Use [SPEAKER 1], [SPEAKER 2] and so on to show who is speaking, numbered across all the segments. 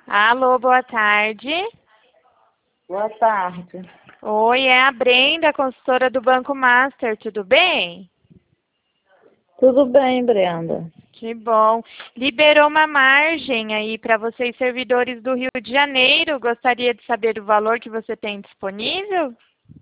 [SPEAKER 1] Alô, boa tarde.
[SPEAKER 2] Boa tarde.
[SPEAKER 1] Oi, é a Brenda, consultora do Banco Master, tudo bem?
[SPEAKER 2] Tudo bem, Brenda?
[SPEAKER 1] Que bom. Liberou uma margem aí para vocês, servidores do Rio de Janeiro. Gostaria de saber o valor que você tem disponível?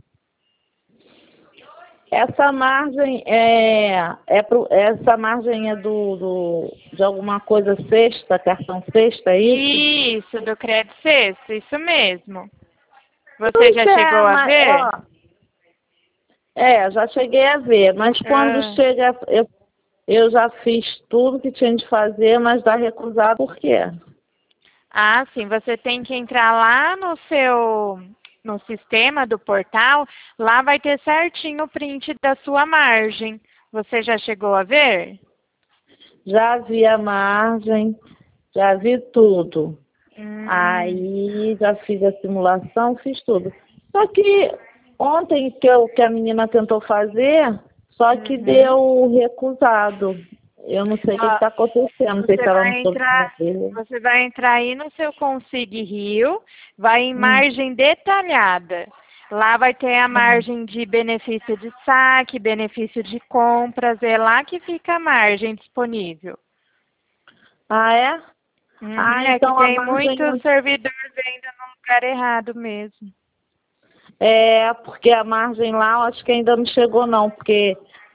[SPEAKER 2] Essa margem essa margem é de alguma coisa sexta, cartão sexta, é isso?
[SPEAKER 1] Isso, do Crédito Sexto, isso mesmo. Você
[SPEAKER 2] Pois
[SPEAKER 1] já
[SPEAKER 2] é,
[SPEAKER 1] chegou a
[SPEAKER 2] mas,
[SPEAKER 1] ver?
[SPEAKER 2] ó, já cheguei a ver, mas quando
[SPEAKER 1] Ah.
[SPEAKER 2] chega, eu já fiz tudo que tinha de fazer, mas dá recusado por quê?
[SPEAKER 1] Ah, sim, você tem que entrar lá no sistema do portal, lá vai ter certinho o print da sua margem. Você já chegou a ver?
[SPEAKER 2] Já vi a margem, já vi tudo.
[SPEAKER 1] Hum,
[SPEAKER 2] Aí já fiz a simulação, fiz tudo. Só que ontem que a menina tentou fazer, só que
[SPEAKER 1] uhum.
[SPEAKER 2] deu recusado. Eu não sei o que
[SPEAKER 1] Ó,
[SPEAKER 2] está acontecendo, não sei se ela não soube fazer.
[SPEAKER 1] você vai entrar aí no seu Consig Rio, vai em
[SPEAKER 2] Hum,
[SPEAKER 1] margem detalhada. Lá vai ter a margem de benefício de saque, benefício de compras, é lá que fica a margem disponível.
[SPEAKER 2] Ah, é? Ah,
[SPEAKER 1] É que
[SPEAKER 2] então a
[SPEAKER 1] tem
[SPEAKER 2] margem
[SPEAKER 1] muitos servidores ainda no lugar errado mesmo.
[SPEAKER 2] porque a margem lá eu acho que ainda não chegou não, porque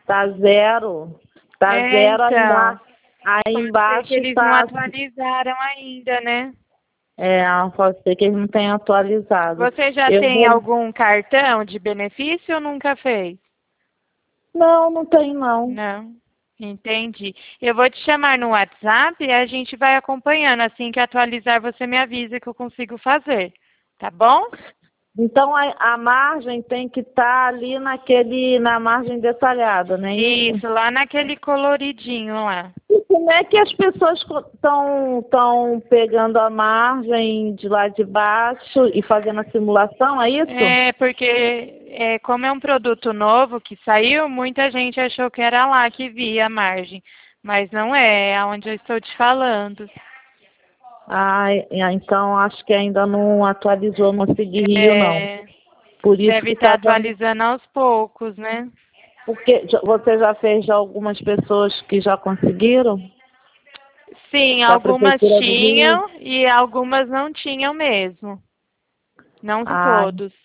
[SPEAKER 2] tá zero
[SPEAKER 1] Então,
[SPEAKER 2] aí
[SPEAKER 1] pode ser que
[SPEAKER 2] embaixo
[SPEAKER 1] eles não
[SPEAKER 2] tá,
[SPEAKER 1] atualizaram ainda, né?
[SPEAKER 2] pode ser que eles não tenham atualizado.
[SPEAKER 1] Você já
[SPEAKER 2] Eu
[SPEAKER 1] tem
[SPEAKER 2] vou,
[SPEAKER 1] algum cartão de benefício ou nunca fez?
[SPEAKER 2] não tem não.
[SPEAKER 1] Não. Entendi. Eu vou te chamar no WhatsApp e a gente vai acompanhando. Assim que atualizar, você me avisa que eu consigo fazer. Tá bom?
[SPEAKER 2] Então a margem tem que estar ali na margem detalhada, não é isso?
[SPEAKER 1] Isso, lá naquele coloridinho lá.
[SPEAKER 2] E como é que as pessoas estão pegando a margem de lá de baixo e fazendo a simulação, é isso?
[SPEAKER 1] É, porque como é um produto novo que saiu, muita gente achou que era lá que via a margem. Mas não é, é onde eu estou te falando.
[SPEAKER 2] Então acho que ainda não atualizou no Seguir Rio, não.
[SPEAKER 1] É,
[SPEAKER 2] Por isso
[SPEAKER 1] deve
[SPEAKER 2] que
[SPEAKER 1] estar
[SPEAKER 2] está dando.
[SPEAKER 1] atualizando aos poucos, né?
[SPEAKER 2] Porque você já fez já algumas pessoas que já conseguiram
[SPEAKER 1] Sim,
[SPEAKER 2] da
[SPEAKER 1] algumas
[SPEAKER 2] Prefeitura do Rio?
[SPEAKER 1] tinham e algumas não tinham mesmo. Não
[SPEAKER 2] Ah,
[SPEAKER 1] todos.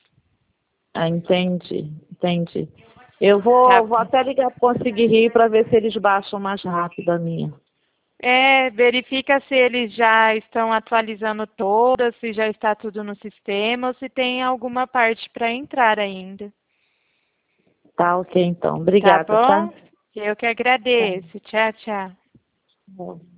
[SPEAKER 2] entendi. Eu
[SPEAKER 1] Tá.
[SPEAKER 2] vou até ligar para Conseguir Rir para ver se eles baixam mais rápido a minha.
[SPEAKER 1] Verifica se eles já estão atualizando todas, se já está tudo no sistema ou se tem alguma parte para entrar ainda.
[SPEAKER 2] Tá, ok, então.
[SPEAKER 1] Tá
[SPEAKER 2] Obrigada, tá?
[SPEAKER 1] bom? Eu que agradeço. Tchau, tchau.
[SPEAKER 2] Tá.